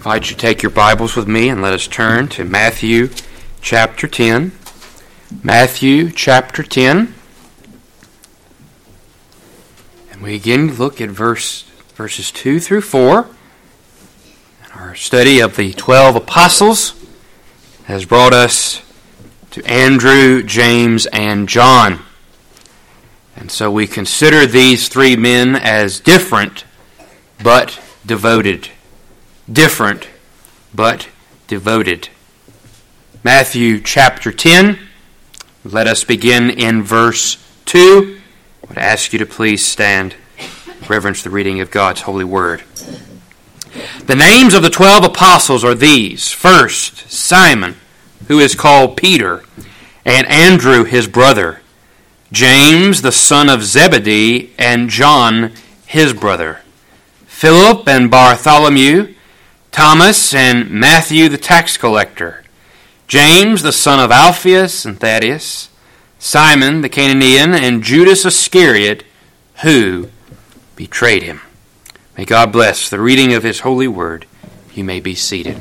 I invite you to take your Bibles with me and let us turn to Matthew chapter 10. Matthew chapter 10. And we again look at verses 2 through 4. Our study of the 12 apostles has brought us to Andrew, James, and John. And so we consider these three men as different but devoted. Different but devoted. Matthew chapter 10. Let us begin in verse 2. I would ask you to please stand and reverence the reading of God's holy word. The names of the 12 apostles are these. First, Simon, who is called Peter, and Andrew his brother, James the son of Zebedee, and John his brother, Philip and Bartholomew, Thomas and Matthew the tax collector, James the son of Alphaeus and Thaddeus, Simon the Canaanian, and Judas Iscariot, who betrayed him. May God bless the reading of His holy word. You may be seated.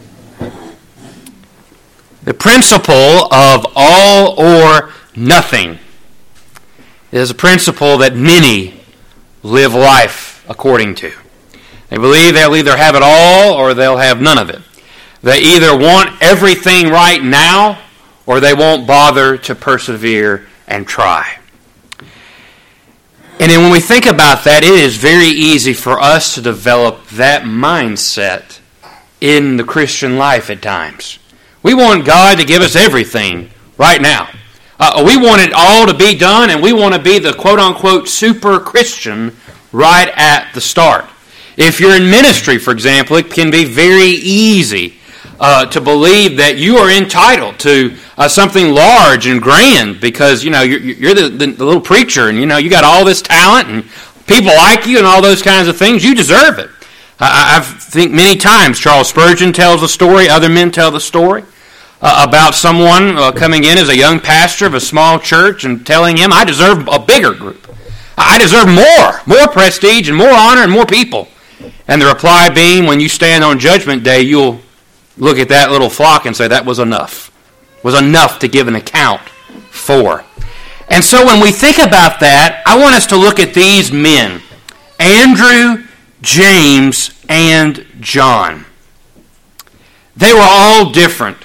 The principle of all or nothing is a principle that many live life according to. They believe they'll either have it all or they'll have none of it. They either want everything right now or they won't bother to persevere and try. And then when we think about that, it is very easy for us to develop that mindset in the Christian life at times. We want God to give us everything right now. We want it all to be done, and we want to be the quote-unquote super Christian right at the start. If you're in ministry, for example, it can be very easy to believe that you are entitled to something large and grand because you're the little preacher, and you got all this talent and people like you and all those kinds of things. You deserve it. I think many times Charles Spurgeon tells a story, other men tell the story about someone coming in as a young pastor of a small church and telling him, I deserve a bigger group. I deserve more prestige and more honor and more people. And the reply being, when you stand on Judgment Day, you'll look at that little flock and say, that was enough. Was enough to give an account for. And so when we think about that, I want us to look at these men, Andrew, James, and John. They were all different.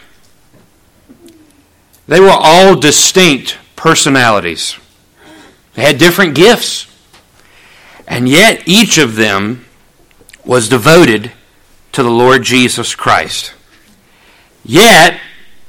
They were all distinct personalities. They had different gifts. And yet each of them was devoted to the Lord Jesus Christ. Yet,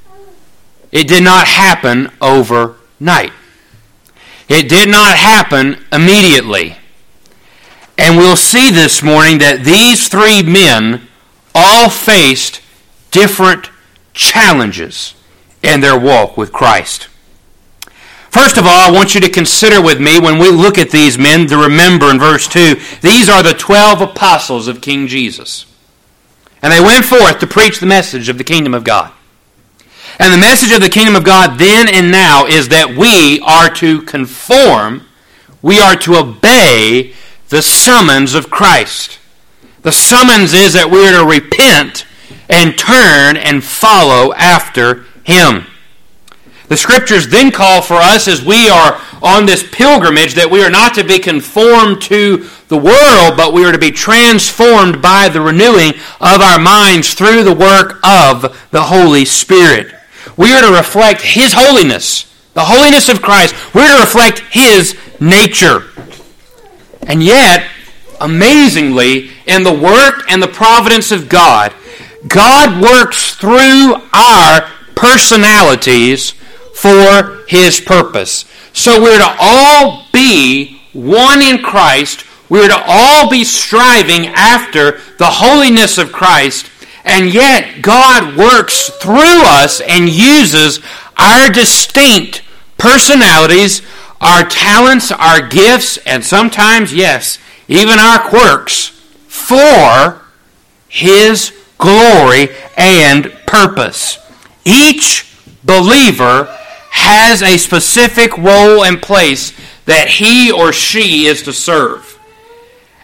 it did not happen overnight. It did not happen immediately. And we'll see this morning that these three men all faced different challenges in their walk with Christ. First of all, I want you to consider with me, when we look at these men, to remember in verse 2, these are the 12 apostles of King Jesus. And they went forth to preach the message of the kingdom of God. And the message of the kingdom of God then and now is that we are to conform, we are to obey the summons of Christ. The summons is that we are to repent and turn and follow after Him. The Scriptures then call for us, as we are on this pilgrimage, that we are not to be conformed to the world, but we are to be transformed by the renewing of our minds through the work of the Holy Spirit. We are to reflect His holiness, the holiness of Christ. We are to reflect His nature. And yet, amazingly, in the work and the providence of God, God works through our personalities for His purpose. So we're to all be one in Christ. We're to all be striving after the holiness of Christ. And yet God works through us and uses our distinct personalities, our talents, our gifts, and sometimes, yes, even our quirks for His glory and purpose. Each believer has a specific role and place that he or she is to serve.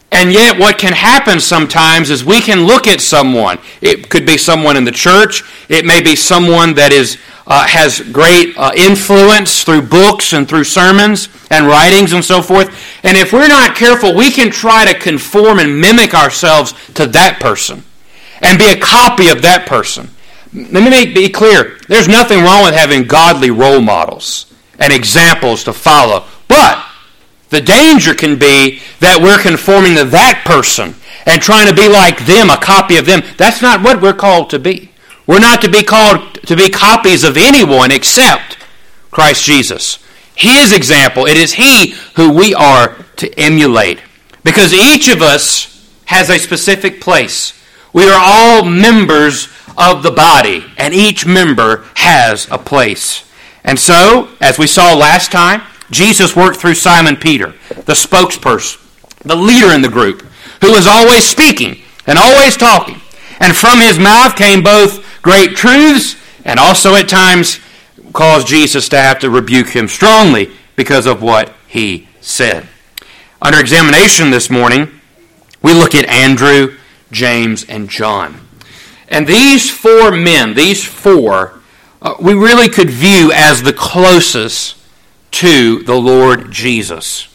And yet what can happen sometimes is we can look at someone. It could be someone in the church. It may be someone that has great influence through books and through sermons and writings and so forth. And if we're not careful, we can try to conform and mimic ourselves to that person and be a copy of that person. Let me be clear. There's nothing wrong with having godly role models and examples to follow. But the danger can be that we're conforming to that person and trying to be like them, a copy of them. That's not what we're called to be. We're not to be called to be copies of anyone except Christ Jesus. His example, it is He who we are to emulate. Because each of us has a specific place. We are all members of the body, and each member has a place. And so, as we saw last time, Jesus worked through Simon Peter, the spokesperson, the leader in the group, who was always speaking and always talking. And from his mouth came both great truths and also at times caused Jesus to have to rebuke him strongly because of what he said. Under examination this morning, we look at Andrew, James, and John. And these four men, we really could view as the closest to the Lord Jesus.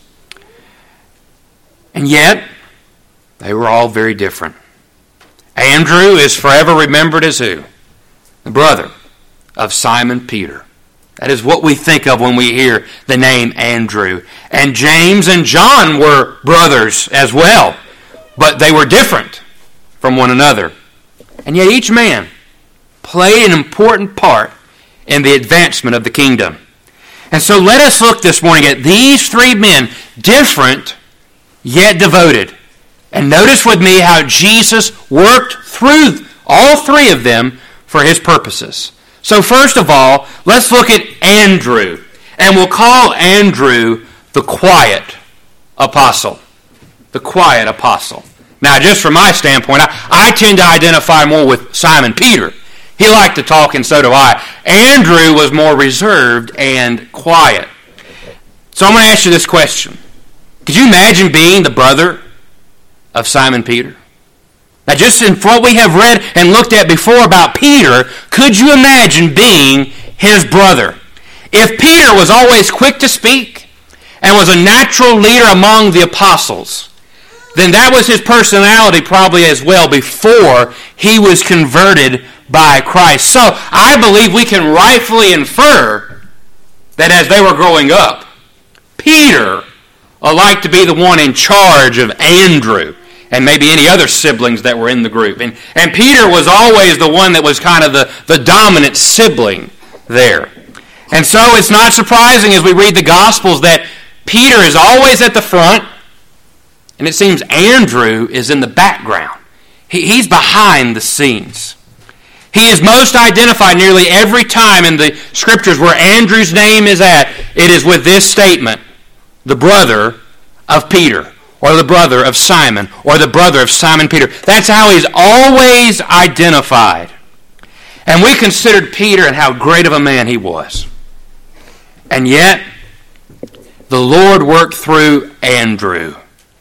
And yet, they were all very different. Andrew is forever remembered as who? The brother of Simon Peter. That is what we think of when we hear the name Andrew. And James and John were brothers as well, but they were different from one another. And yet each man played an important part in the advancement of the kingdom. And so let us look this morning at these three men, different yet devoted. And notice with me how Jesus worked through all three of them for his purposes. So first of all, let's look at Andrew. And we'll call Andrew the quiet apostle. The quiet apostle. Now, just from my standpoint, I tend to identify more with Simon Peter. He liked to talk, and so do I. Andrew was more reserved and quiet. So I'm going to ask you this question. Could you imagine being the brother of Simon Peter? Now, just in what we have read and looked at before about Peter, could you imagine being his brother? If Peter was always quick to speak and was a natural leader among the apostles, then that was his personality probably as well before he was converted by Christ. So I believe we can rightfully infer that as they were growing up, Peter liked to be the one in charge of Andrew and maybe any other siblings that were in the group. And Peter was always the one that was kind of the dominant sibling there. And so it's not surprising as we read the Gospels that Peter is always at the front, and it seems Andrew is in the background. He's behind the scenes. He is most identified nearly every time in the Scriptures where Andrew's name is at. It is with this statement, the brother of Peter, or the brother of Simon, or the brother of Simon Peter. That's how he's always identified. And we considered Peter and how great of a man he was. And yet, the Lord worked through Andrew.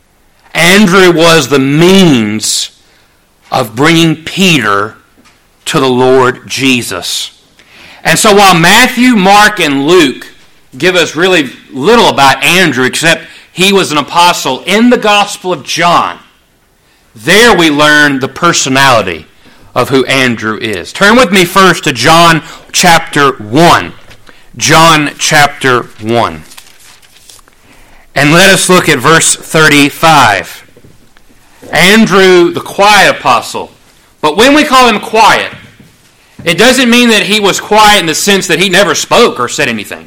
Andrew was the means of bringing Peter to the Lord Jesus. And so while Matthew, Mark, and Luke give us really little about Andrew except he was an apostle in the Gospel of John, there we learn the personality of who Andrew is. Turn with me first to John chapter 1. John chapter 1. And let us look at verse 35. Andrew, the quiet apostle. But when we call him quiet, it doesn't mean that he was quiet in the sense that he never spoke or said anything.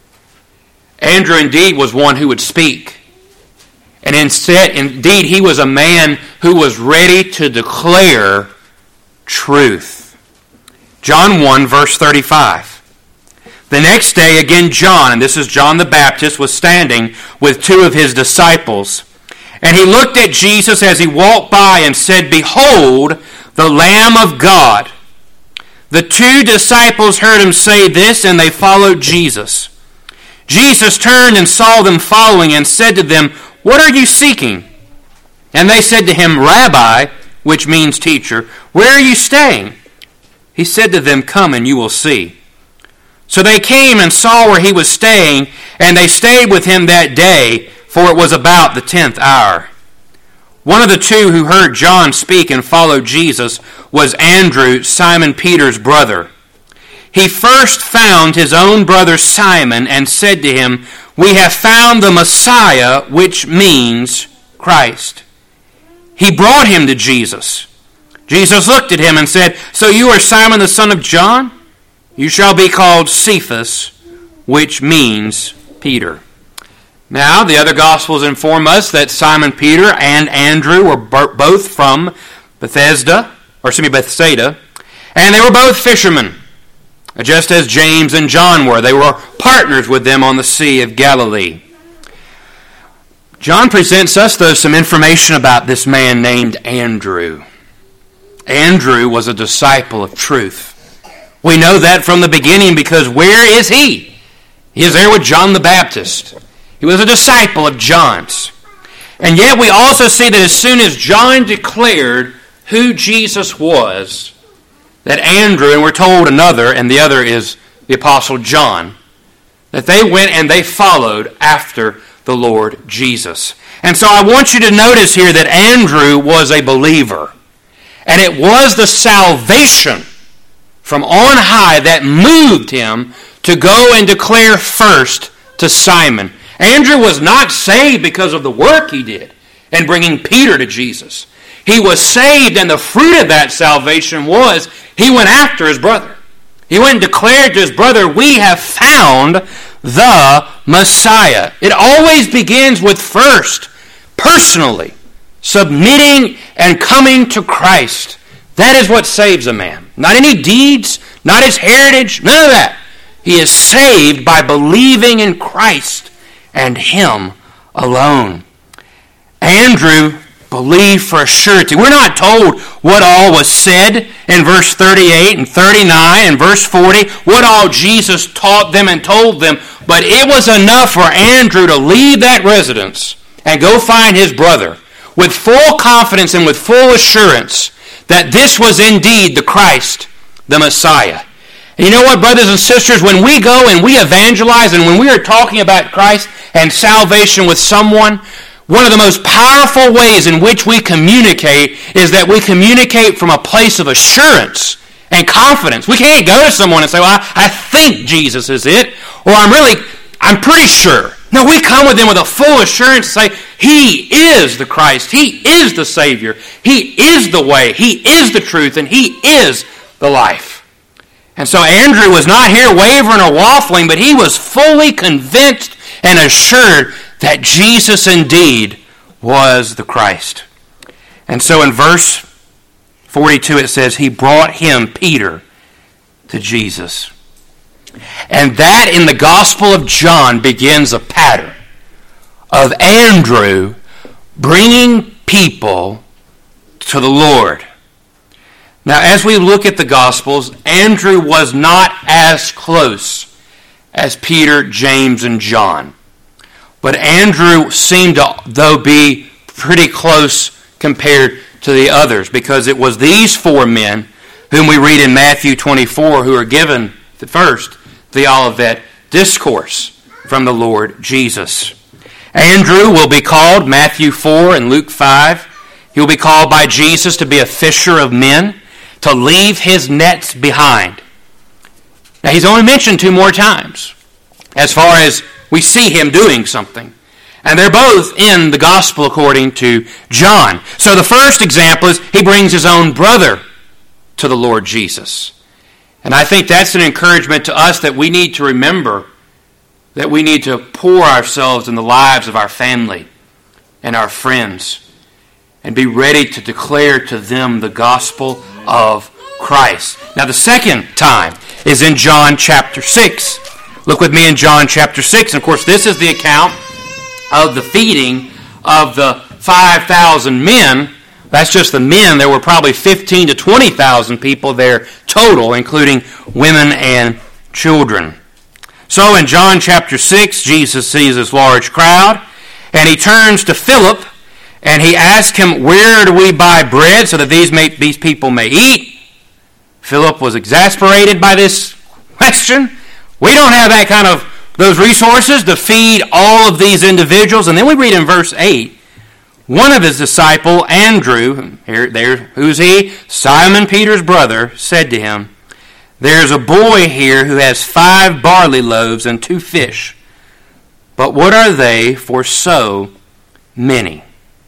Andrew indeed was one who would speak. And indeed, he was a man who was ready to declare truth. John 1, verse 35. The next day, again John, and this is John the Baptist, was standing with two of his disciples. And he looked at Jesus as he walked by and said, "Behold, the Lamb of God." The two disciples heard him say this, and they followed Jesus. Jesus turned and saw them following and said to them, "What are you seeking?" And they said to him, Rabbi, which means teacher, where are you staying? He said to them, Come and you will see. So they came and saw where he was staying, and they stayed with him that day, for it was about the 10th hour. One of the two who heard John speak and followed Jesus was Andrew, Simon Peter's brother. He first found his own brother Simon and said to him, We have found the Messiah, which means Christ. He brought him to Jesus. Jesus looked at him and said, So you are Simon the son of John? You shall be called Cephas, which means Peter. Now, the other Gospels inform us that Simon Peter and Andrew were both from Bethsaida, and they were both fishermen, just as James and John were. They were partners with them on the Sea of Galilee. John presents us, though, some information about this man named Andrew. Andrew was a disciple of truth. We know that from the beginning because where is he? He is there with John the Baptist. He was a disciple of John's. And yet we also see that as soon as John declared who Jesus was, that Andrew, and we're told another, and the other is the Apostle John, that they went and they followed after the Lord Jesus. And so I want you to notice here that Andrew was a believer. And it was the salvation from on high that moved him to go and declare first to Simon. Andrew was not saved because of the work he did in bringing Peter to Jesus. He was saved, and the fruit of that salvation was he went after his brother. He went and declared to his brother, We have found the Messiah. It always begins with first, personally, submitting and coming to Christ. That is what saves a man. Not any deeds, not his heritage, none of that. He is saved by believing in Christ and Him alone. Andrew believed for a surety. We're not told what all was said in verse 38 and 39 and verse 40, what all Jesus taught them and told them, but it was enough for Andrew to leave that residence and go find his brother with full confidence and with full assurance that this was indeed the Christ, the Messiah. And you know what, brothers and sisters, when we go and we evangelize and when we are talking about Christ and salvation with someone, one of the most powerful ways in which we communicate is that we communicate from a place of assurance and confidence. We can't go to someone and say, well, I think Jesus is it, or I'm pretty sure. No, we come with them with a full assurance and say, He is the Christ. He is the Savior. He is the way. He is the truth. And He is the life. And so Andrew was not here wavering or waffling, but he was fully convinced and assured that Jesus indeed was the Christ. And so in verse 42 it says, He brought him, Peter, to Jesus. And that in the Gospel of John begins a pattern of Andrew bringing people to the Lord. Now, as we look at the Gospels, Andrew was not as close as Peter, James, and John. But Andrew seemed to, though, be pretty close compared to the others, because it was these four men whom we read in Matthew 24 who are given the first, the Olivet Discourse from the Lord Jesus. Andrew will be called, Matthew 4 and Luke 5, he will be called by Jesus to be a fisher of men, to leave his nets behind. Now, he's only mentioned 2 more times as far as we see him doing something. And they're both in the Gospel according to John. So the first example is he brings his own brother to the Lord Jesus. And I think that's an encouragement to us that we need to remember that we need to pour ourselves in the lives of our family and our friends and be ready to declare to them the gospel of Christ. Now the second time is in John chapter 6. Look with me in John chapter 6. And of course this is the account of the feeding of the 5,000 men. That's just the men. There were probably 15 to 20,000 people there total, including women and children. So in John chapter 6, Jesus sees this large crowd, and he turns to Philip, And he asked him, where do we buy bread so that these people may eat? Philip was exasperated by this question. We don't have that kind of those resources to feed all of these individuals. And then we read in verse 8, one of his disciples, Andrew, who's he? Simon Peter's brother, said to him, there's a boy here who has 5 barley loaves and 2 fish. But what are they for so many?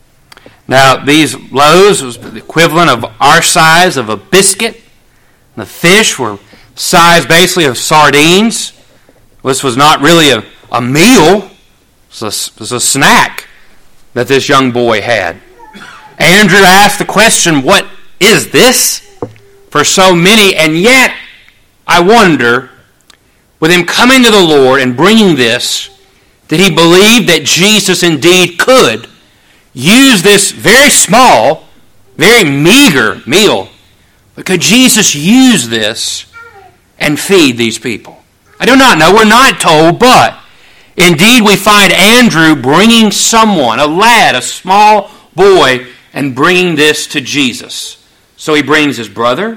Now, these loaves was the equivalent of our size of a biscuit. The fish were size basically of sardines. This was not really a meal. It was a snack that this young boy had. Andrew asked the question, what is this for so many? And yet, I wonder, with him coming to the Lord and bringing this, did he believe that Jesus indeed could use this very small, very meager meal, but could Jesus use this and feed these people? I do not know. We're not told, but indeed we find Andrew bringing someone, a lad, a small boy, and bringing this to Jesus. So he brings his brother.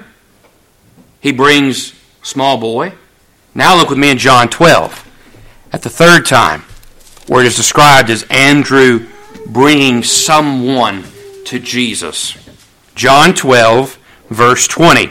He brings small boy. Now look with me in John 12 at the third time, where it is described as Andrew bringing someone to Jesus. John 12, verse 20.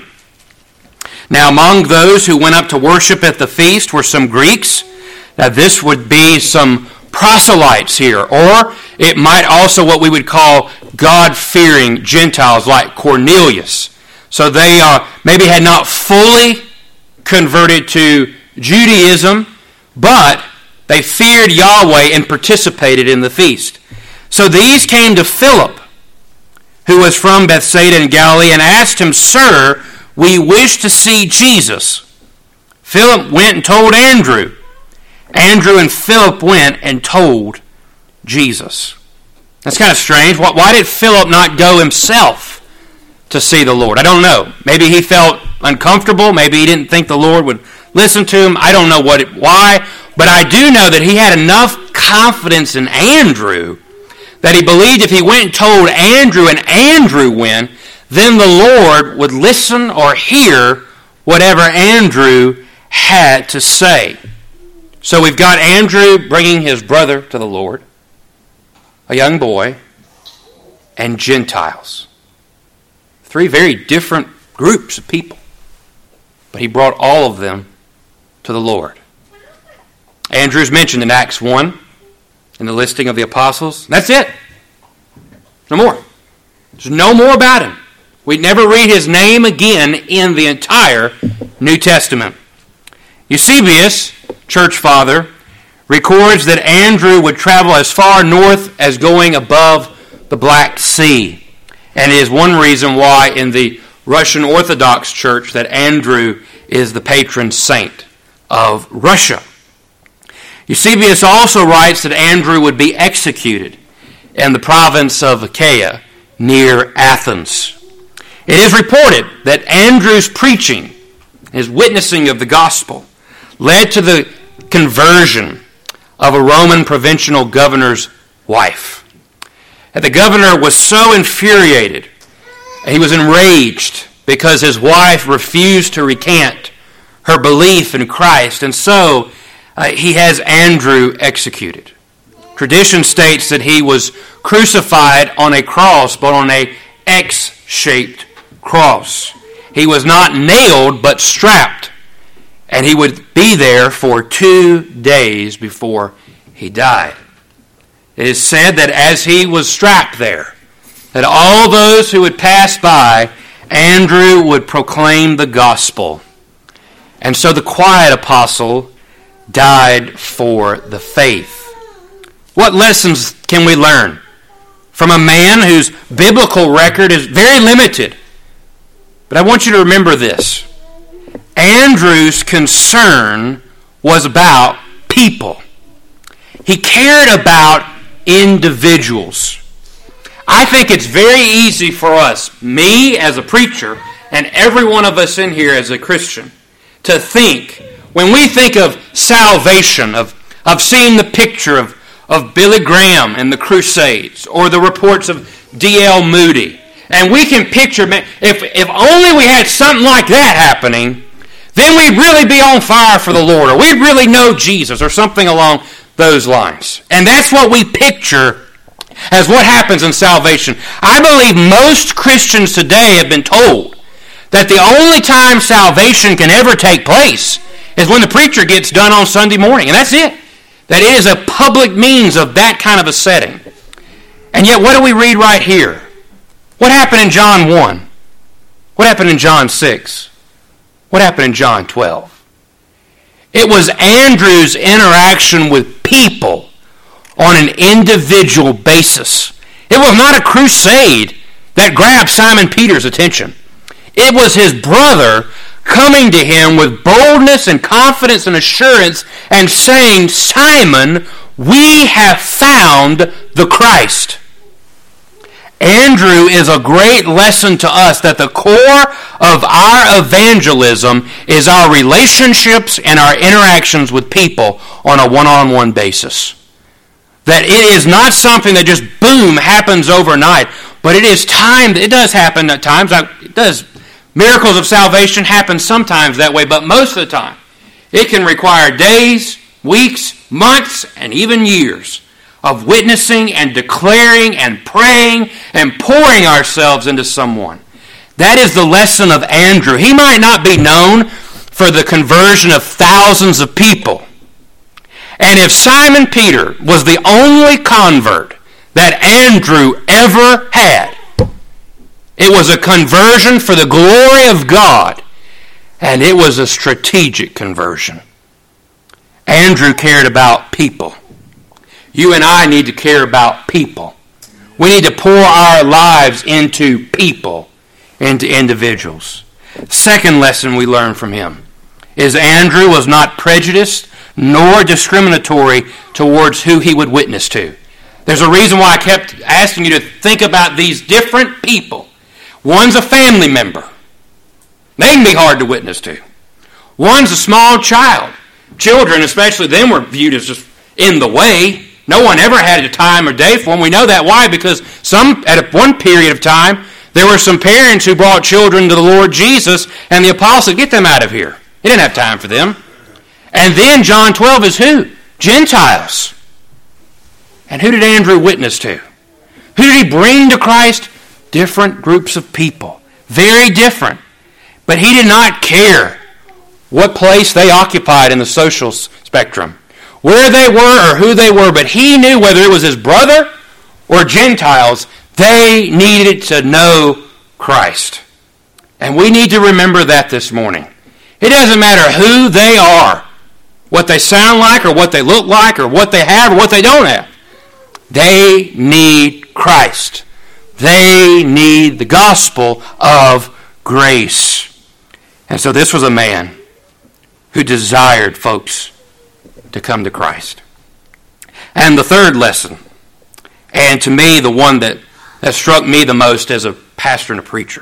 Now among those who went up to worship at the feast were some Greeks. Now this would be some proselytes here, or it might also what we would call God-fearing Gentiles like Cornelius. So they maybe had not fully converted to Judaism, but they feared Yahweh and participated in the feast. So these came to Philip, who was from Bethsaida in Galilee, and asked him, Sir, we wish to see Jesus. Philip went and told Andrew. Andrew and Philip went and told Jesus. That's kind of strange. Why did Philip not go himself to see the Lord? I don't know. Maybe he felt uncomfortable. Maybe he didn't think the Lord would listen to him. I don't know why. But I do know that he had enough confidence in Andrew that he believed if he went and told Andrew and Andrew went, then the Lord would listen or hear whatever Andrew had to say. So we've got Andrew bringing his brother to the Lord, a young boy, and Gentiles. 3 very different groups of people. But he brought all of them to the Lord. Andrew's mentioned in Acts 1 in the listing of the apostles. That's it. No more. There's no more about him. We never read his name again in the entire New Testament. Eusebius, church father, records that Andrew would travel as far north as going above the Black Sea. And it is one reason why in the Russian Orthodox Church that Andrew is the patron saint of Russia. Eusebius also writes that Andrew would be executed in the province of Achaia near Athens. It is reported that Andrew's preaching, his witnessing of the gospel, led to the conversion of a Roman provincial governor's wife. And the governor was so infuriated, he was enraged because his wife refused to recant her belief in Christ, and so he has Andrew executed. Tradition states that he was crucified on a cross, but on a X-shaped cross. He was not nailed, but strapped. And he would be there for 2 days before he died. It is said that as he was strapped there, that all those who would pass by, Andrew would proclaim the gospel. And so the quiet apostle died for the faith. What lessons can we learn from a man whose biblical record is very limited? But I want you to remember this. Andrew's concern was about people. He cared about individuals. I think it's very easy for us, me as a preacher, and every one of us in here as a Christian, to think, when we think of salvation, of seeing the picture of of Billy Graham and the Crusades, or the reports of D.L. Moody. And we can picture, if only we had something like that happening, then we'd really be on fire for the Lord, or we'd really know Jesus, or something along those lines. And that's what we picture as what happens in salvation. I believe most Christians today have been told that the only time salvation can ever take place is when the preacher gets done on Sunday morning, and that's it. That it is a public means of that kind of a setting. And yet, what do we read right here? What happened in John 1? What happened in John 6? What happened in John 12? It was Andrew's interaction with people on an individual basis. It was not a crusade that grabbed Simon Peter's attention. It was his brother coming to him with boldness and confidence and assurance and saying, "Simon, we have found the Christ." Andrew is a great lesson to us that the core of our evangelism is our relationships and our interactions with people on a one-on-one basis. That it is not something that just, boom, happens overnight, but it is time. It does happen at times. It does. Miracles of salvation happen sometimes that way, but most of the time, it can require days, weeks, months, and even years of witnessing and declaring and praying and pouring ourselves into someone. That is the lesson of Andrew. He might not be known for the conversion of thousands of people. And if Simon Peter was the only convert that Andrew ever had, it was a conversion for the glory of God, and it was a strategic conversion. Andrew cared about people. You and I need to care about people. We need to pour our lives into people, into individuals. Second lesson we learn from him is Andrew was not prejudiced nor discriminatory towards who he would witness to. There's a reason why I kept asking you to think about these different people. One's a family member. They can be hard to witness to. One's a small child. Children, especially them, were viewed as just in the way. No one ever had a time or day for them. We know that. Why? Because at one period of time, there were some parents who brought children to the Lord Jesus, and the apostle, "Get them out of here." He didn't have time for them. And then John 12 is who? Gentiles. And who did Andrew witness to? Who did he bring to Christ? Different groups of people. Very different. But he did not care what place they occupied in the social spectrum, where they were or who they were, but he knew whether it was his brother or Gentiles, they needed to know Christ. And we need to remember that this morning. It doesn't matter who they are, what they sound like or what they look like or what they have or what they don't have. They need Christ. They need the gospel of grace. And so this was a man who desired folks to come to Christ. And the third lesson, and to me the one that struck me the most as a pastor and a preacher,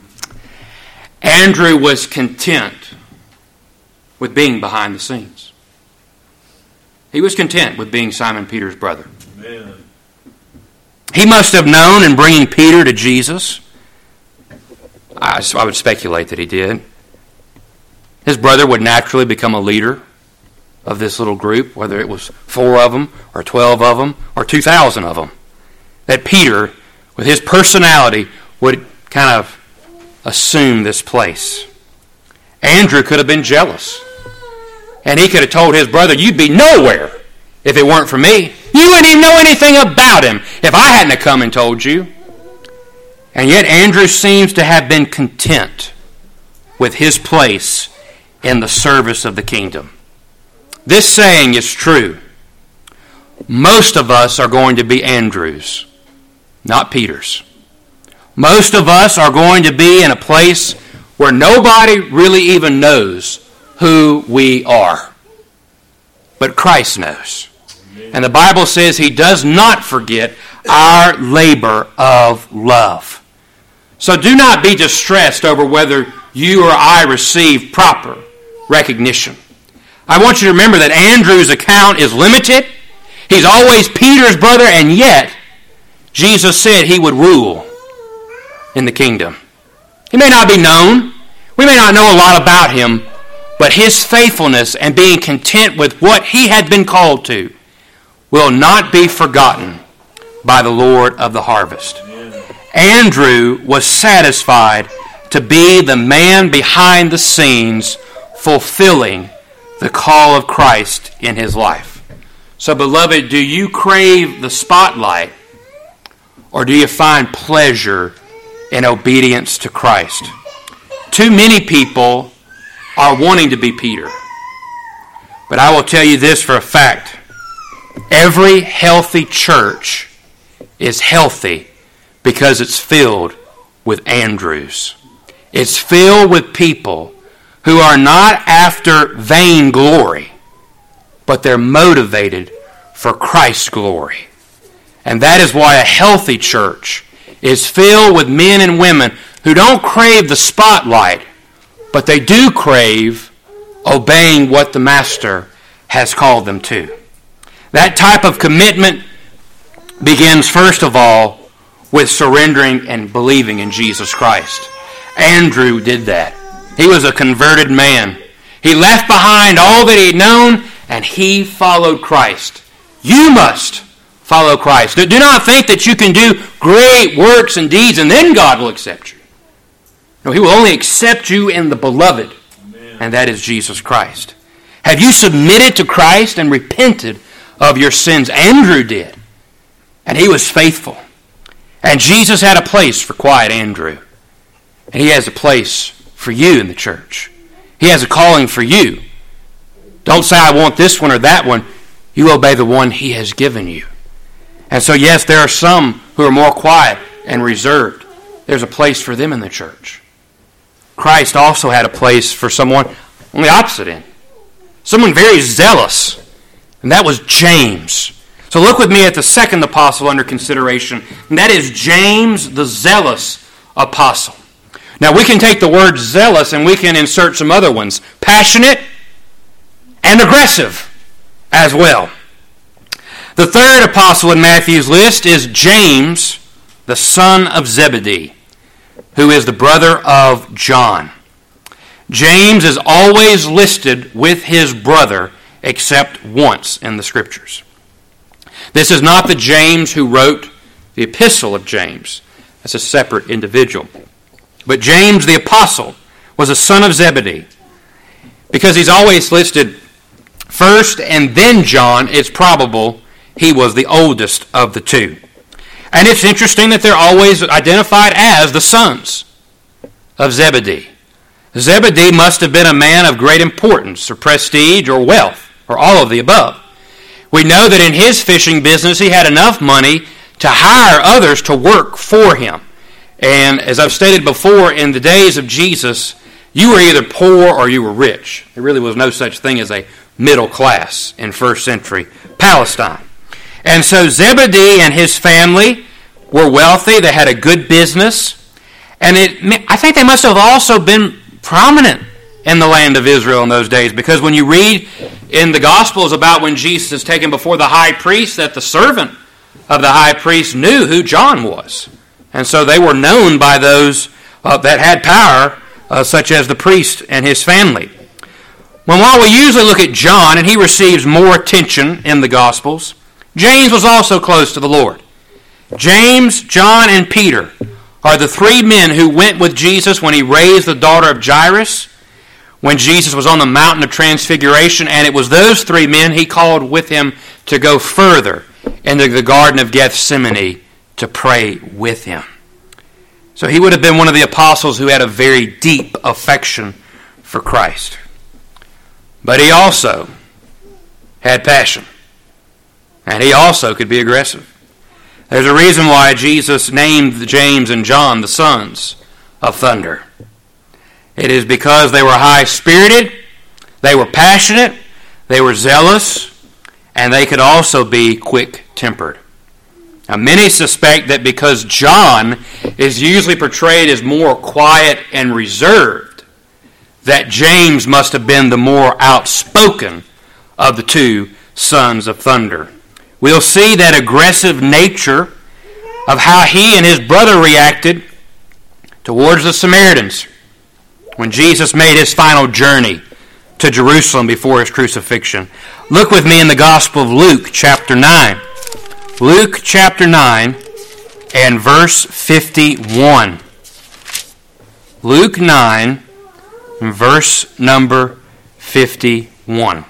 Andrew was content with being behind the scenes. He was content with being Simon Peter's brother. Amen. He must have known in bringing Peter to Jesus, I would speculate that he did, his brother would naturally become a leader of this little group, whether it was 4 of them or 12 of them or 2,000 of them. That Peter, with his personality, would kind of assume this place. Andrew could have been jealous. And he could have told his brother, "You'd be nowhere if it weren't for me. You wouldn't even know anything about him if I hadn't have come and told you." And yet Andrew seems to have been content with his place in the service of the kingdom. This saying is true. Most of us are going to be Andrews, not Peters. Most of us are going to be in a place where nobody really even knows who we are. But Christ knows. And the Bible says he does not forget our labor of love. So do not be distressed over whether you or I receive proper recognition. I want you to remember that Andrew's account is limited. He's always Peter's brother, and yet Jesus said he would rule in the kingdom. He may not be known. We may not know a lot about him, but his faithfulness and being content with what he had been called to will not be forgotten by the Lord of the harvest. Andrew was satisfied to be the man behind the scenes fulfilling the call of Christ in his life. So, beloved, do you crave the spotlight, or do you find pleasure in obedience to Christ? Too many people are wanting to be Peter. But I will tell you this for a fact. Every healthy church is healthy because it's filled with Andrews. It's filled with people who are not after vain glory, but they're motivated for Christ's glory. And that is why a healthy church is filled with men and women who don't crave the spotlight, but they do crave obeying what the Master has called them to. That type of commitment begins, first of all, with surrendering and believing in Jesus Christ. Andrew did that. He was a converted man. He left behind all that he had known, and he followed Christ. You must follow Christ. Do not think that you can do great works and deeds and then God will accept you. No, he will only accept you in the beloved, and that is Jesus Christ. Have you submitted to Christ and repented of your sins? Andrew did, and he was faithful. And Jesus had a place for quiet Andrew, and he has a place for you in the church. He has a calling for you. Don't say, I want this one or that one. You obey the one he has given you. And so, yes, there are some who are more quiet and reserved. There's a place for them in the church. Christ also had a place for someone on the opposite end. Someone very zealous, and that was James. So look with me at the second apostle under consideration, and that is James, the zealous apostle. Now, we can take the word zealous and we can insert some other ones. Passionate and aggressive as well. The third apostle in Matthew's list is James, the son of Zebedee, who is the brother of John. James is always listed with his brother except once in the Scriptures. This is not the James who wrote the epistle of James. That's a separate individual. But James the apostle was a son of Zebedee. Because he's always listed first and then John, it's probable he was the oldest of the two. And it's interesting that they're always identified as the sons of Zebedee. Zebedee must have been a man of great importance or prestige or wealth or all of the above. We know that in his fishing business he had enough money to hire others to work for him. And as I've stated before, in the days of Jesus, you were either poor or you were rich. There really was no such thing as a middle class in first century Palestine. And so Zebedee and his family were wealthy. They had a good business. And I think they must have also been prominent in the land of Israel in those days, because when you read in the Gospels about when Jesus is taken before the high priest, that the servant of the high priest knew who John was. And so they were known by those that had power, such as the priest and his family. Well, while we usually look at John, and he receives more attention in the Gospels, James was also close to the Lord. James, John, and Peter are the three men who went with Jesus when he raised the daughter of Jairus, when Jesus was on the mountain of transfiguration, and it was those three men he called with him to go further into the Garden of Gethsemane to pray with him. So he would have been one of the apostles who had a very deep affection for Christ. But he also had passion. And he also could be aggressive. There's a reason why Jesus named James and John the sons of thunder. It is because they were high-spirited, they were passionate, they were zealous, and they could also be quick-tempered. Now, many suspect that because John is usually portrayed as more quiet and reserved, that James must have been the more outspoken of the two sons of thunder. we'll see that aggressive nature of how he and his brother reacted towards the Samaritans when Jesus made his final journey to Jerusalem before his crucifixion. Look with me in the Gospel of Luke, chapter 9. Luke, chapter 9, and verse 51. Luke 9, verse number 51.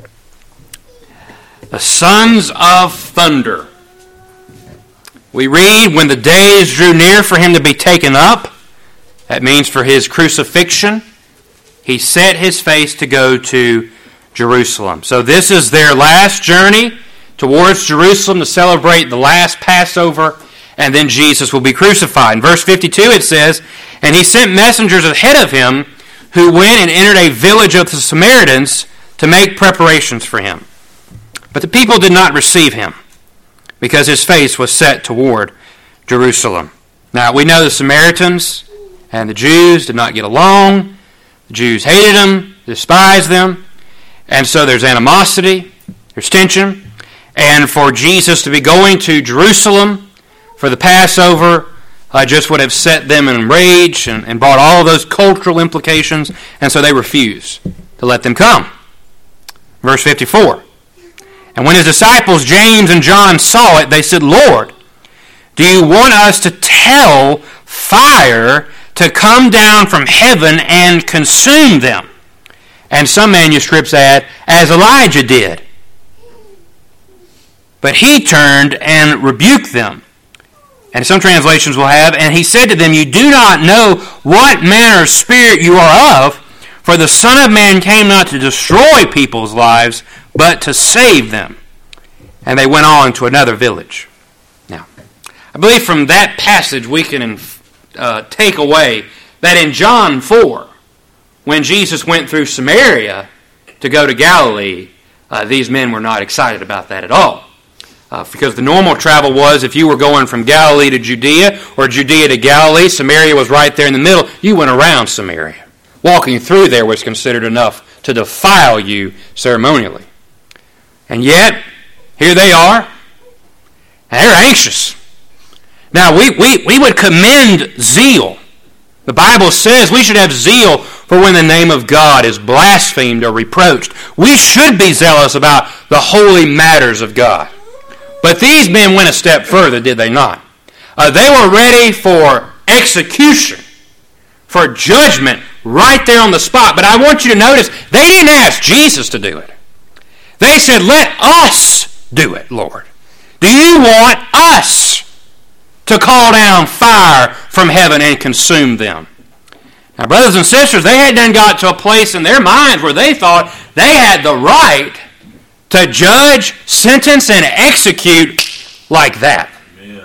The sons of thunder. We read, when the days drew near for him to be taken up, that means for his crucifixion, he set his face to go to Jerusalem. So this is their last journey towards Jerusalem to celebrate the last Passover, and then Jesus will be crucified. In verse 52 it says, and he sent messengers ahead of him who went and entered a village of the Samaritans to make preparations for him. But the people did not receive him, because his face was set toward Jerusalem. Now, we know the Samaritans and the Jews did not get along. The Jews hated them, despised them, and so there's animosity, there's tension. And for Jesus to be going to Jerusalem for the Passover just would have set them in rage and brought all of those cultural implications, and so they refused to let them come. Verse 54. And when his disciples, James and John, saw it, they said, Lord, do you want us to tell fire to come down from heaven and consume them? And some manuscripts add, as Elijah did. But he turned and rebuked them. And some translations will have, and he said to them, you do not know what manner of spirit you are of, for the Son of Man came not to destroy people's lives, but to save them. And they went on to another village. Now, I believe from that passage we can take away that in John 4, when Jesus went through Samaria to go to Galilee, these men were not excited about that at all. Because the normal travel was, if you were going from Galilee to Judea, or Judea to Galilee, Samaria was right there in the middle, you went around Samaria. Walking through there was considered enough to defile you ceremonially. And yet, here they are, and they're anxious. Now, we would commend zeal. The Bible says we should have zeal for when the name of God is blasphemed or reproached. We should be zealous about the holy matters of God. But these men went a step further, did they not? They were ready for execution, for judgment, right there on the spot. But I want you to notice, they didn't ask Jesus to do it. They said, let us do it, Lord. Do you want us to call down fire from heaven and consume them? Now, brothers and sisters, they had then got to a place in their minds where they thought they had the right to judge, sentence, and execute like that. Amen.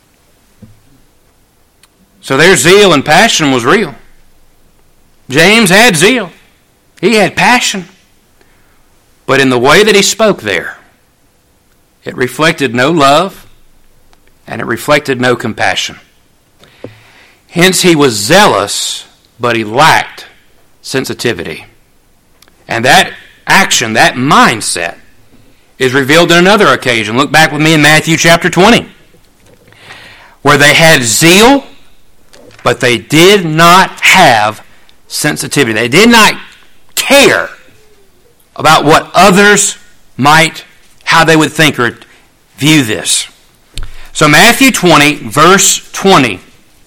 So their zeal and passion was real. James had zeal. He had passion. But in the way that he spoke there, it reflected no love and it reflected no compassion. Hence he was zealous, but he lacked sensitivity. And that action, that mindset, is revealed on another occasion. Look back with me in Matthew chapter 20, where they had zeal, but they did not have sensitivity. They did not care about what others might, how they would think or view this. So Matthew 20, verse 20.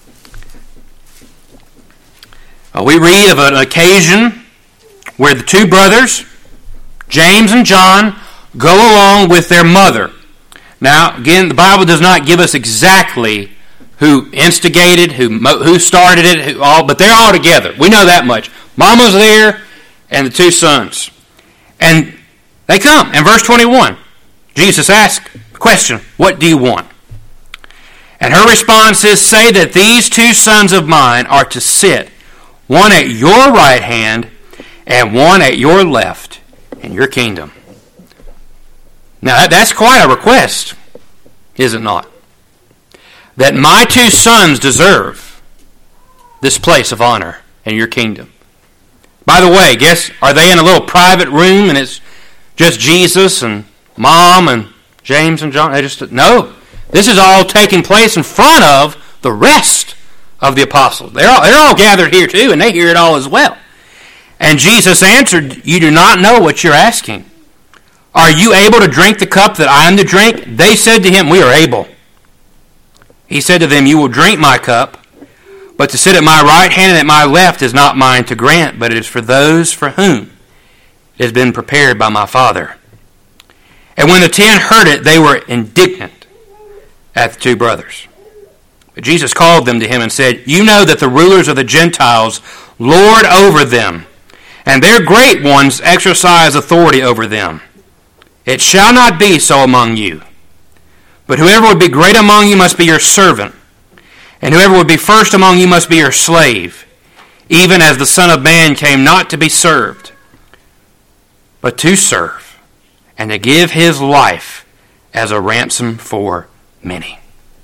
We read of an occasion where the two brothers, James and John, go along with their mother. Now, again, the Bible does not give us exactly who instigated, who started it, but they're all together. We know that much. Mama's there and the two sons. And they come. In verse 21, Jesus asks the question, what do you want? And her response is, say that these two sons of mine are to sit, one at your right hand and one at your left in your kingdom. Now, that's quite a request, is it not? That my two sons deserve this place of honor in your kingdom. By the way, guess, are they in a little private room and it's just Jesus and Mom and James and John, no. This is all taking place in front of the rest of the apostles. They're all gathered here too, and they hear it all as well. And Jesus answered, "You do not know what you're asking. Are you able to drink the cup that I am to drink?" They said to him, "We are able." He said to them, "You will drink my cup, but to sit at my right hand and at my left is not mine to grant, but it is for those for whom it has been prepared by my Father." And when the 10 heard it, they were indignant at the two brothers. But Jesus called them to him and said, "You know that the rulers of the Gentiles lord over them, and their great ones exercise authority over them. It shall not be so among you. But whoever would be great among you must be your servant, and whoever would be first among you must be your slave, even as the Son of Man came not to be served, but to serve, and to give his life as a ransom for many."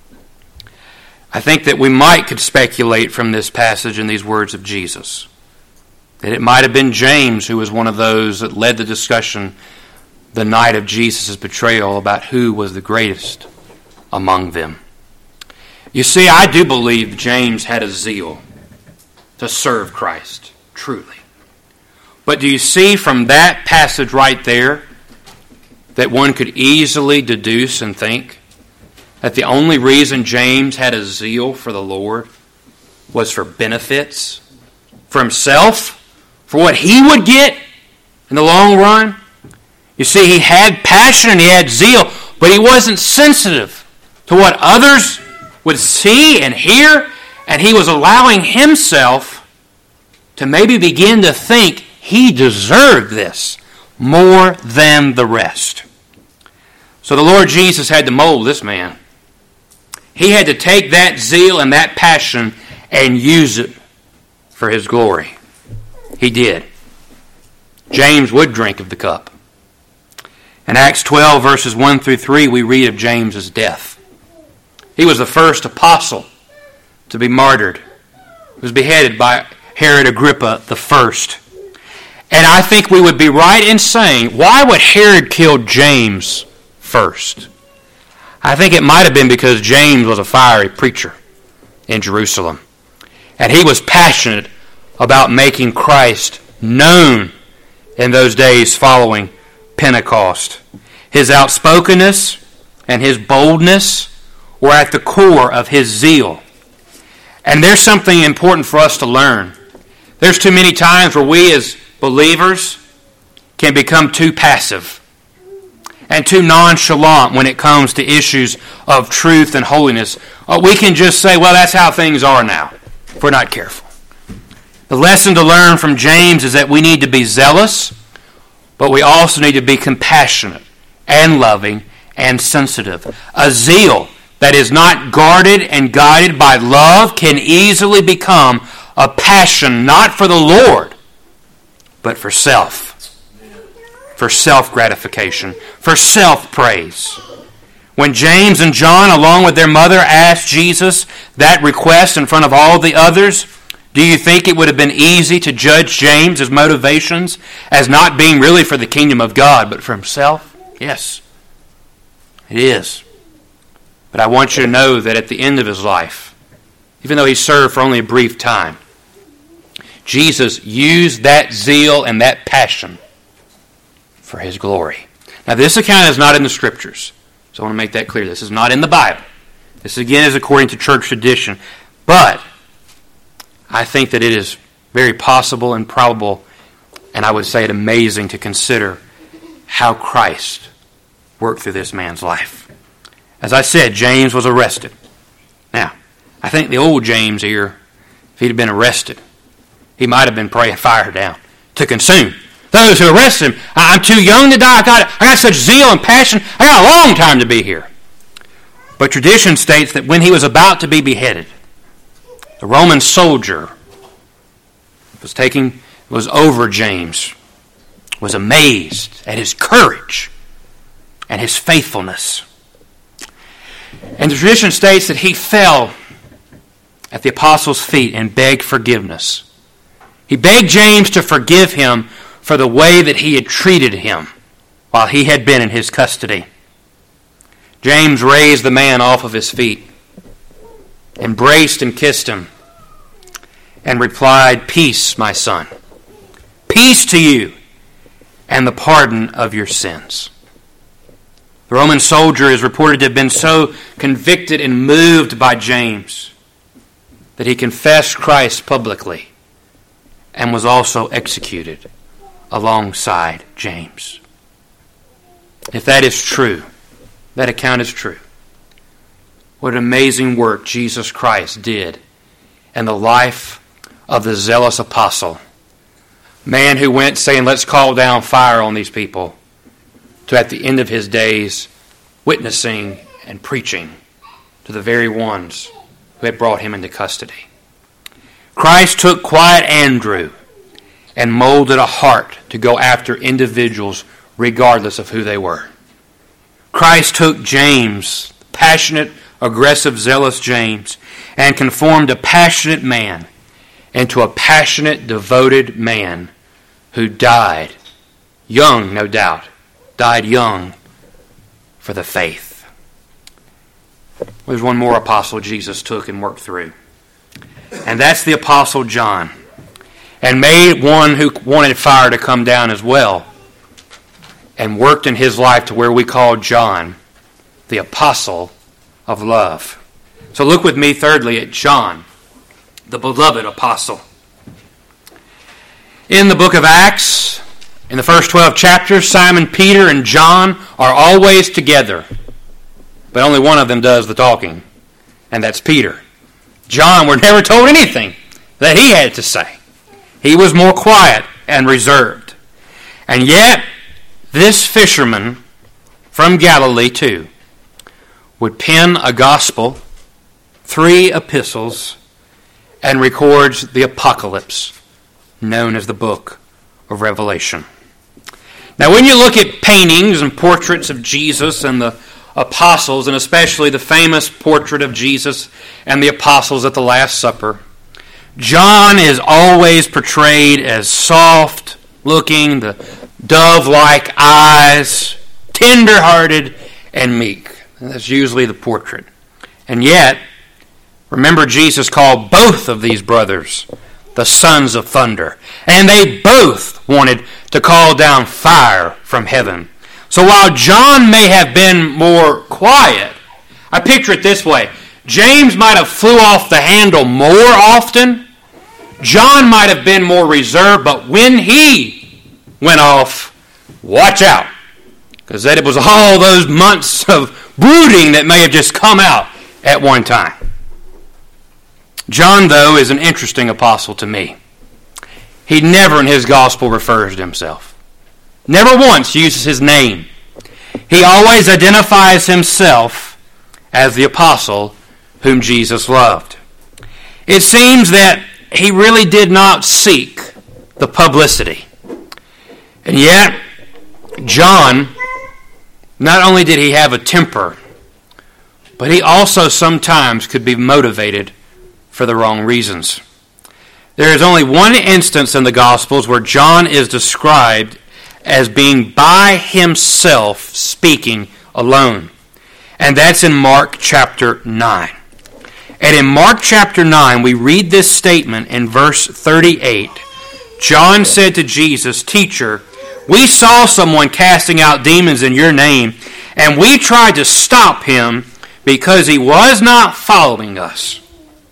I think that we could speculate from this passage and these words of Jesus that it might have been James who was one of those that led the discussion the night of Jesus' betrayal about who was the greatest among them. You see, I do believe James had a zeal to serve Christ, truly. But do you see from that passage right there that one could easily deduce and think that the only reason James had a zeal for the Lord was for benefits, for himself, for what he would get in the long run? You see, he had passion and he had zeal, but he wasn't sensitive to what others would see and hear, and he was allowing himself to maybe begin to think he deserved this more than the rest. So the Lord Jesus had to mold this man. He had to take that zeal and that passion and use it for his glory. He did. James would drink of the cup. In Acts 12, verses 1 through 3, we read of James's death. He was the first apostle to be martyred. He was beheaded by Herod Agrippa I. And I think we would be right in saying, why would Herod kill James first? I think it might have been because James was a fiery preacher in Jerusalem. And he was passionate about making Christ known in those days following Pentecost. His outspokenness and his boldness were at the core of his zeal. And there's something important for us to learn. There's too many times where we as believers can become too passive and too nonchalant when it comes to issues of truth and holiness. We can just say, well, that's how things are now, if we're not careful. The lesson to learn from James is that we need to be zealous, but we also need to be compassionate and loving and sensitive. A zeal that is not guarded and guided by love can easily become a passion not for the Lord, but for self. For self-gratification, for self-praise. When James and John, along with their mother, asked Jesus that request in front of all the others, do you think it would have been easy to judge James' motivations as not being really for the kingdom of God, but for himself? Yes, it is. But I want you to know that at the end of his life, even though he served for only a brief time, Jesus used that zeal and that passion for his glory. Now, this account is not in the Scriptures, so I want to make that clear. This is not in the Bible. This, again, is according to church tradition. But I think that it is very possible and probable, and I would say it amazing to consider how Christ worked through this man's life. As I said, James was arrested. Now, I think the old James here, if he'd have been arrested, he might have been praying fire down to consume those who arrested him. I'm too young to die. I got such zeal and passion. I got a long time to be here. But tradition states that when he was about to be beheaded, the Roman soldier was over James, was amazed at his courage and his faithfulness. And the tradition states that he fell at the apostles' feet and begged forgiveness. He begged James to forgive him for the way that he had treated him while he had been in his custody. James raised the man off of his feet, embraced and kissed him, and replied, "Peace, my son. Peace to you and the pardon of your sins." The Roman soldier is reported to have been so convicted and moved by James that he confessed Christ publicly and was also executed alongside James. If that is true, that account is true, what an amazing work Jesus Christ did in the life of the zealous apostle, man who went saying, "Let's call down fire on these people," to at the end of his days witnessing and preaching to the very ones who had brought him into custody. Christ took quiet Andrew and molded a heart to go after individuals regardless of who they were. Christ took James, passionate, aggressive, zealous James, and conformed a passionate man into a passionate, devoted man who died young, no doubt, died young for the faith. There's one more apostle Jesus took and worked through, and that's the Apostle John, and made one who wanted fire to come down as well, and worked in his life to where we call John the apostle of love. So look with me thirdly at John, the beloved apostle. In the book of Acts, in the first 12 chapters, Simon Peter and John are always together, but only one of them does the talking, and that's Peter. John, we're never told anything that he had to say. He was more quiet and reserved. And yet, this fisherman from Galilee too would pen a gospel, 3 epistles, and records the apocalypse known as the book of Revelation. Now, when you look at paintings and portraits of Jesus and the apostles, and especially the famous portrait of Jesus and the apostles at the Last Supper, John is always portrayed as soft-looking, the dove-like eyes, tender-hearted, and meek. And that's usually the portrait. And yet, remember, Jesus called both of these brothers the sons of thunder. And they both wanted to call down fire from heaven. So while John may have been more quiet, I picture it this way. James might have flew off the handle more often. John might have been more reserved, but when he went off, watch out. Because that it was all those months of brooding that may have just come out at one time. John, though, is an interesting apostle to me. He never in his gospel refers to himself. Never once uses his name. He always identifies himself as the apostle whom Jesus loved. It seems that he really did not seek the publicity. And yet, John, not only did he have a temper, but he also sometimes could be motivated for the wrong reasons. There is only one instance in the Gospels where John is described as being by himself speaking alone. And that's in Mark chapter 9. And in Mark chapter 9, we read this statement in verse 38. John said to Jesus, "Teacher, we saw someone casting out demons in your name, and we tried to stop him because he was not following us."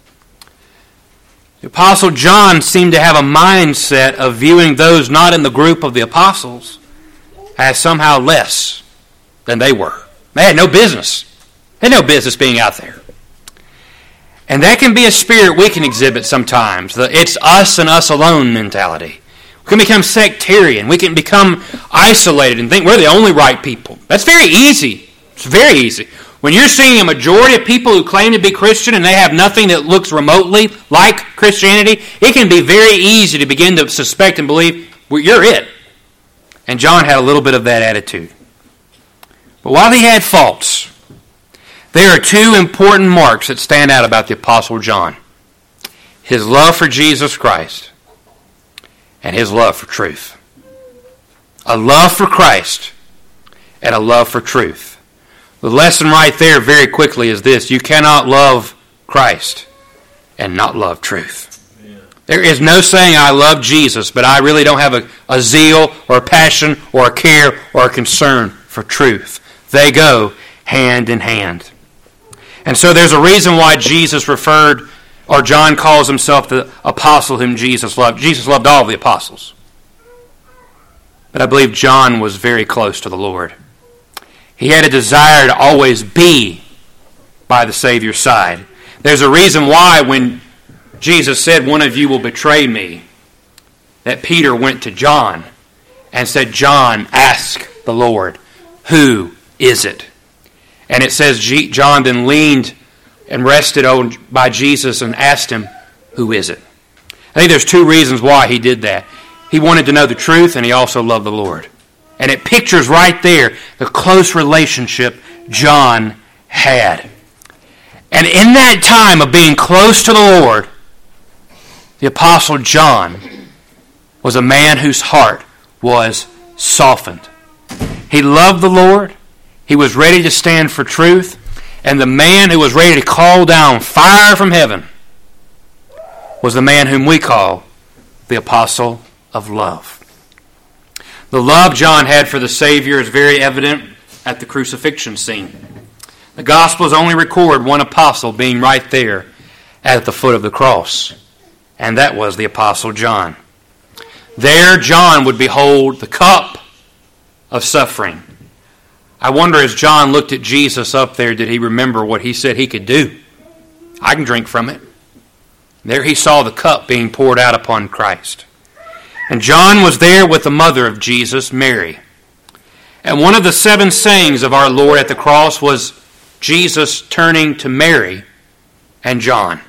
The Apostle John seemed to have a mindset of viewing those not in the group of the apostles as somehow less than they were. They had no business. They had no business being out there. And that can be a spirit we can exhibit sometimes. The "it's us and us alone" mentality. We can become sectarian. We can become isolated and think we're the only right people. That's very easy. It's very easy. When you're seeing a majority of people who claim to be Christian and they have nothing that looks remotely like Christianity, it can be very easy to begin to suspect and believe, well, you're it. And John had a little bit of that attitude. But while he had faults, there are 2 important marks that stand out about the Apostle John. His love for Jesus Christ and his love for truth. A love for Christ and a love for truth. The lesson right there very quickly is this: you cannot love Christ and not love truth. There is no saying, I love Jesus, but I really don't have a zeal or a passion or a care or a concern for truth. They go hand in hand. And so there's a reason why Jesus referred, or John calls himself the apostle whom Jesus loved. Jesus loved all the apostles. But I believe John was very close to the Lord. He had a desire to always be by the Savior's side. There's a reason why when Jesus said, one of you will betray me, that Peter went to John and said, John, ask the Lord, who is it? And it says John then leaned and rested by Jesus and asked him, who is it? I think there's two reasons why he did that. He wanted to know the truth, and he also loved the Lord. And it pictures right there the close relationship John had. And in that time of being close to the Lord, the Apostle John was a man whose heart was softened. He loved the Lord. He was ready to stand for truth. And the man who was ready to call down fire from heaven was the man whom we call the Apostle of Love. The love John had for the Savior is very evident at the crucifixion scene. The Gospels only record one apostle being right there at the foot of the cross, and that was the Apostle John. There John would behold the cup of suffering. I wonder, as John looked at Jesus up there, did he remember what he said he could do? I can drink from it. There he saw the cup being poured out upon Christ. And John was there with the mother of Jesus, Mary. And one of the 7 sayings of our Lord at the cross was Jesus turning to Mary and John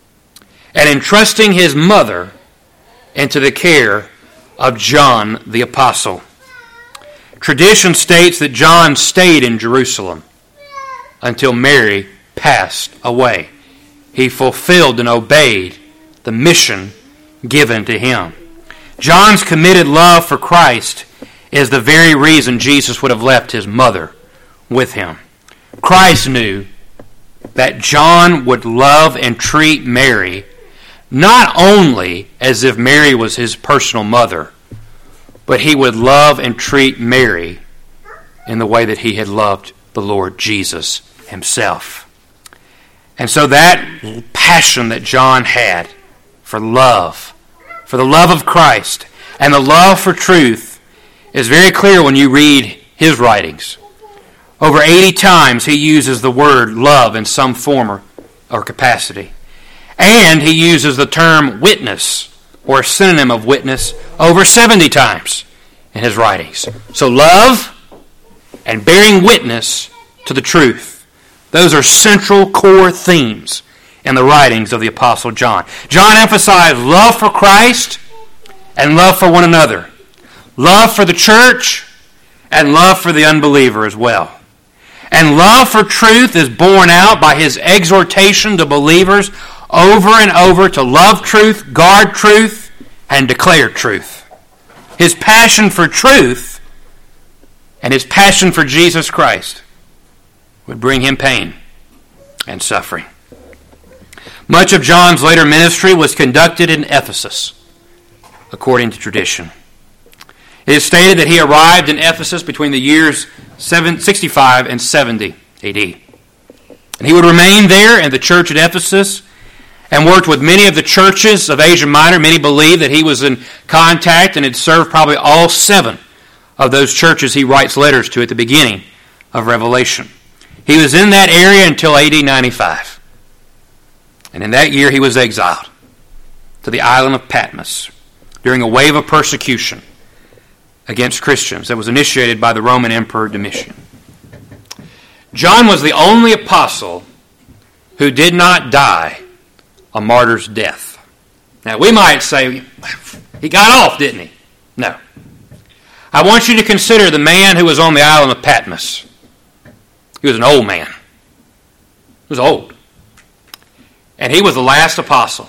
and entrusting his mother into the care of John the Apostle. Tradition states that John stayed in Jerusalem until Mary passed away. He fulfilled and obeyed the mission given to him. John's committed love for Christ is the very reason Jesus would have left his mother with him. Christ knew that John would love and treat Mary not only as if Mary was his personal mother, but he would love and treat Mary in the way that he had loved the Lord Jesus himself. And so that passion that John had for love, for the love of Christ, and the love for truth is very clear when you read his writings. Over 80 times he uses the word love in some form or capacity. And he uses the term witness, or a synonym of witness, over 70 times in his writings. So love and bearing witness to the truth. Those are central core themes in the writings of the Apostle John. John emphasized love for Christ and love for one another. Love for the church and love for the unbeliever as well. And love for truth is borne out by his exhortation to believers over and over to love truth, guard truth, and declare truth. His passion for truth and his passion for Jesus Christ would bring him pain and suffering. Much of John's later ministry was conducted in Ephesus, according to tradition. It is stated that he arrived in Ephesus between the years 65 and 70 AD. And he would remain there in the church at Ephesus and worked with many of the churches of Asia Minor. Many believe that he was in contact and had served probably all 7 of those churches he writes letters to at the beginning of Revelation. He was in that area until AD 95. And in that year he was exiled to the island of Patmos during a wave of persecution against Christians that was initiated by the Roman Emperor Domitian. John was the only apostle who did not die a martyr's death. Now we might say, he got off, didn't he? No. I want you to consider the man who was on the island of Patmos. He was an old man. He was old. And he was the last apostle.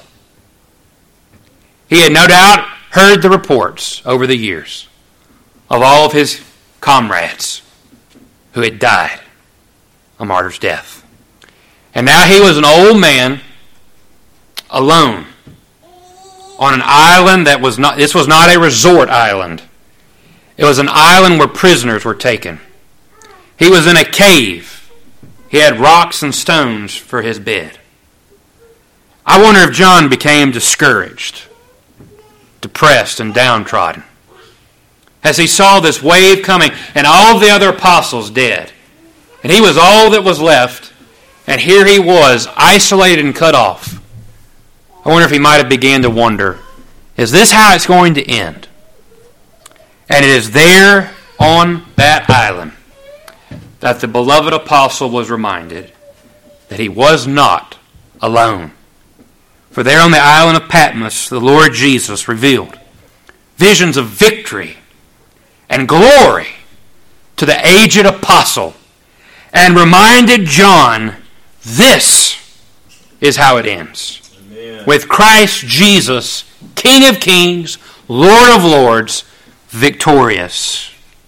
He had no doubt heard the reports over the years of all of his comrades who had died. a martyr's death. And now he was an old man, alone, on an island that was not, this was not a resort island. It was an island where prisoners were taken. He was in a cave. He had rocks and stones for his bed. I wonder if John became discouraged, depressed, and downtrodden as he saw this wave coming and all of the other apostles dead. And he was all that was left, and here he was, isolated and cut off. I wonder if he might have began to wonder, is this how it's going to end? And it is there on that island that the beloved apostle was reminded that he was not alone. For there on the island of Patmos, the Lord Jesus revealed visions of victory and glory to the aged apostle and reminded John, this is how it ends. Amen. With Christ Jesus, King of kings, Lord of lords, victorious.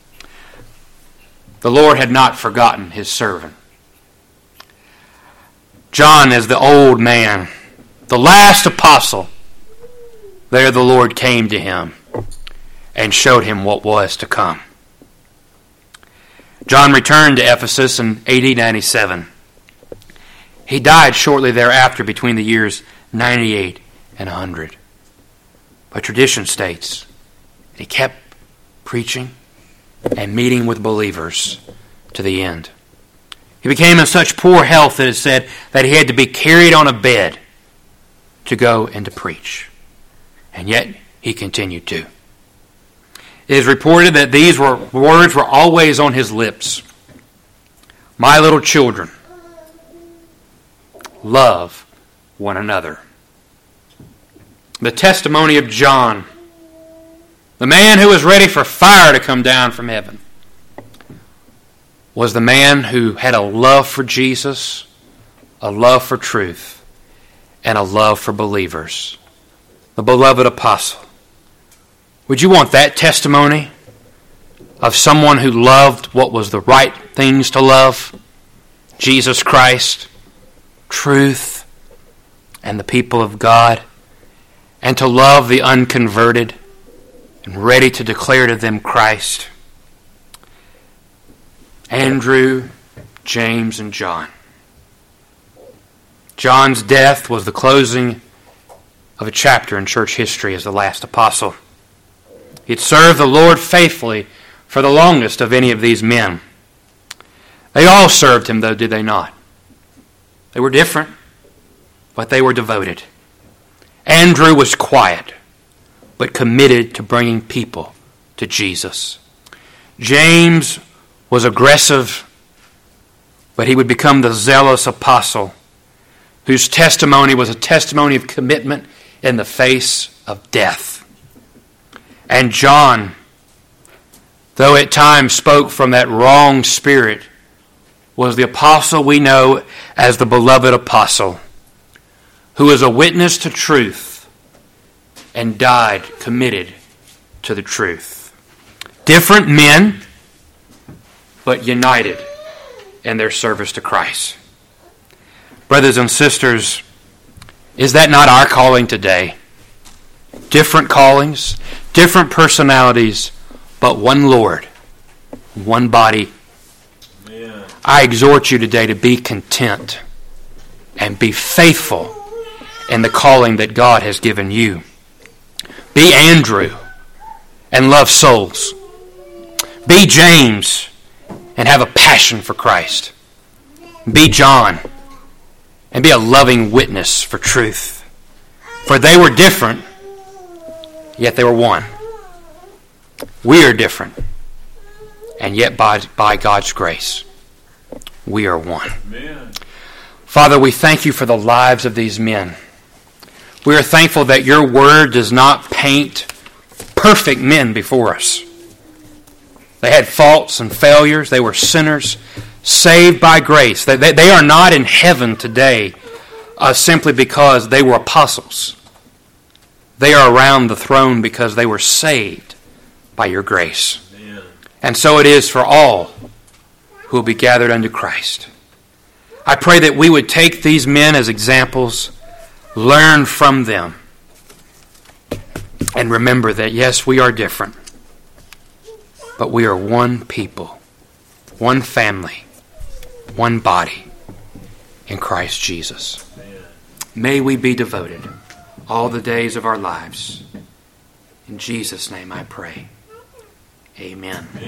The Lord had not forgotten his servant. John is the old man, the last apostle. There the Lord came to him and showed him what was to come. John returned to Ephesus in AD 97. He died shortly thereafter between the years 98 and 100. But tradition states that he kept preaching and meeting with believers to the end. He became in such poor health that it said that he had to be carried on a bed to go and to preach. And yet he continued to. It is reported that these words were always on his lips. My little children, love one another. The testimony of John, the man who was ready for fire to come down from heaven, was the man who had a love for Jesus, a love for truth, and a love for believers. The beloved apostle. Would you want that testimony of someone who loved what was the right things to love? Jesus Christ, truth, and the people of God, and to love the unconverted and ready to declare to them Christ. Andrew, James, and John. John's death was the closing of a chapter in church history as the last apostle. He had served the Lord faithfully for the longest of any of these men. They all served him, though, did they not? They were different, but they were devoted. Andrew was quiet, but committed to bringing people to Jesus. James was aggressive, but he would become the zealous apostle whose testimony was a testimony of commitment in the face of death. And John, though at times spoke from that wrong spirit, was the apostle we know as the beloved apostle, who is a witness to truth and died committed to the truth. Different men, but united in their service to Christ. Brothers and sisters, is that not our calling today? Different callings, different personalities, but one Lord, one body. Amen. I exhort you today to be content and be faithful in the calling that God has given you. Be Andrew and love souls. Be James and have a passion for Christ. Be John and be a loving witness for truth. For they were different, yet they were one. We are different, and yet by God's grace, we are one. Amen. Father, we thank you for the lives of these men. We are thankful that your word does not paint perfect men before us. They had faults and failures. They were sinners, saved by grace. They are not in heaven today simply because they were apostles. They are around the throne because they were saved by your grace. Amen. And so it is for all who will be gathered unto Christ. I pray that we would take these men as examples, learn from them, and remember that, yes, we are different, but we are one people, one family, one body in Christ Jesus. May we be devoted all the days of our lives. In Jesus' name I pray. Amen.